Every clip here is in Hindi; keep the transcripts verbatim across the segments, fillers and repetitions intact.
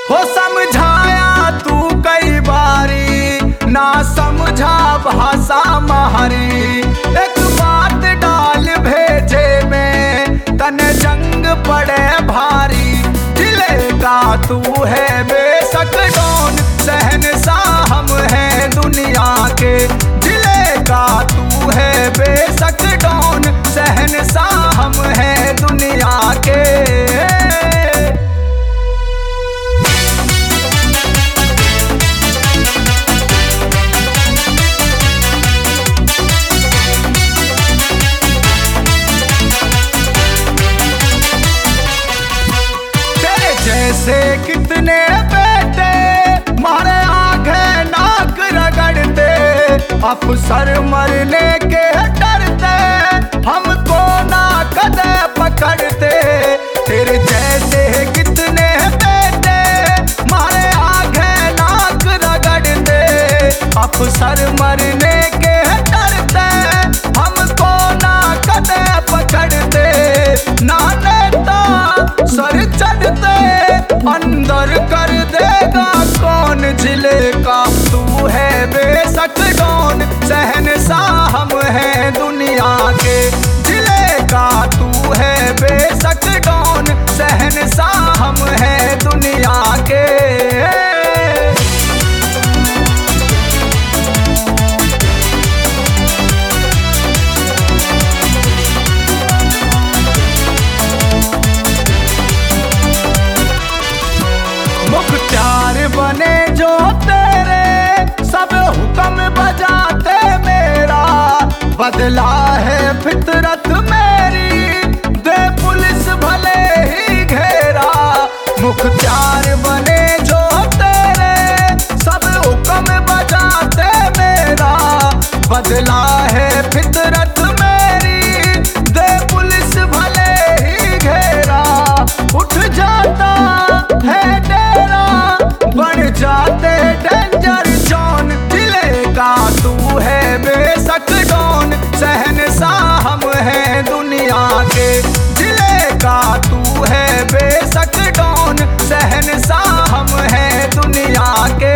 हो समझाया तू कई बारी, ना समझा भाषा मारी। एक बात डाल भेजे में तने जंग पड़े भारी। जिले का तू है बेशक डॉन, शहंशाह हम हैं दुनिया के। जिले का तू है बेशक डॉन, शहंशाह हम हैं दुनिया के। जैसे कितने बेटे मारे आगे नाक रगड़ते, अफसर मरने के डरते हमको ना कदे पकड़ते। तेरे जैसे कितने बेटे मारे आगे नाक रगड़ते, अफसर मरने के डरते हमको ना कदे पकड़ते। ना नेता सर चढ़ते अंदर कर देगा कौन। जिले का तू है बेशक डॉन, शहंशाह हम हैं दुनिया के। जिले का तू है बेशक डॉन, शहंशाह हम हैं दुनिया के। मुख्तार बने जो तेरे सब हुक्म बजाते मेरा। बदला है फितरत मेरी, दे पुलिस भले ही घेरा। मुख्तार बने जो तेरे सब हुक्म बजाते मेरा। बदला है फितरत मेरी, दे पुलिस भले ही घेरा। उठ जाता है बन जाते डेंजर जोन। जिले का तू है बेशक डॉन, शहंशाह हम हैं दुनिया के। जिले का तू है बेशक डॉन, शहंशाह हम हैं दुनिया के।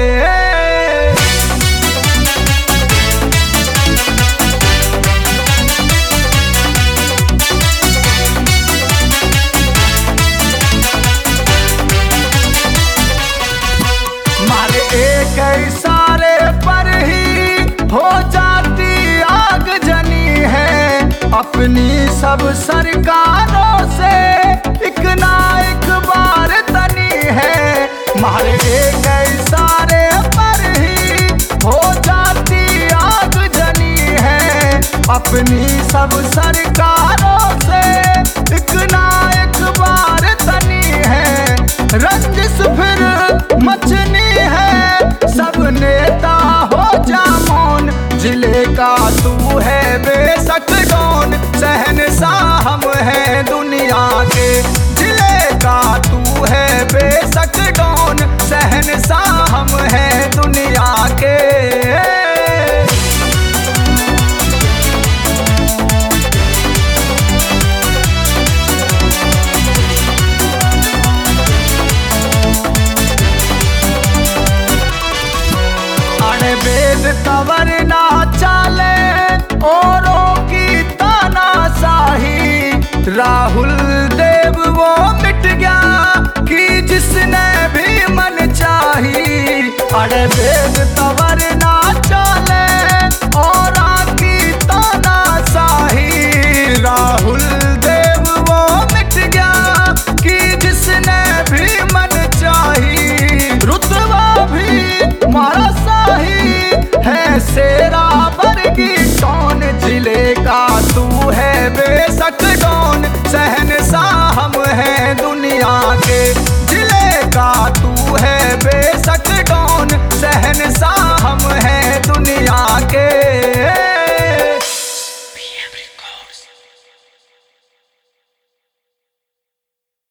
एक इशारे पर ही हो जाती आग जनी है। अपनी सब सरकारों से एक ना एक बार तनी है। मारे एक इशारे पर ही हो जाती आग जनी है। अपनी सब सरकारों से एक ना एक बार तनी है। रंजिश फिर मचनी है, सब नेता हो जा मौन। जिले का तू है बेशक डॉन, शहंशाह हम हैं दुनिया के। जिले का तू है बेशक डॉन, शहंशाह हम हैं दुनिया के। वेद तवर ना चाले औरों की तानाशाही। राहुल देव वो मिट गया कि जिसने भी मन चाही। अरे वेद तवर ना चाले औरों की तानाशाही। राहुल देव वो मिट गया कि जिसने भी मन चाही। रुतबा भी मारा शाही है, शेरा वर्गी कौन। जिले का तू है बेशक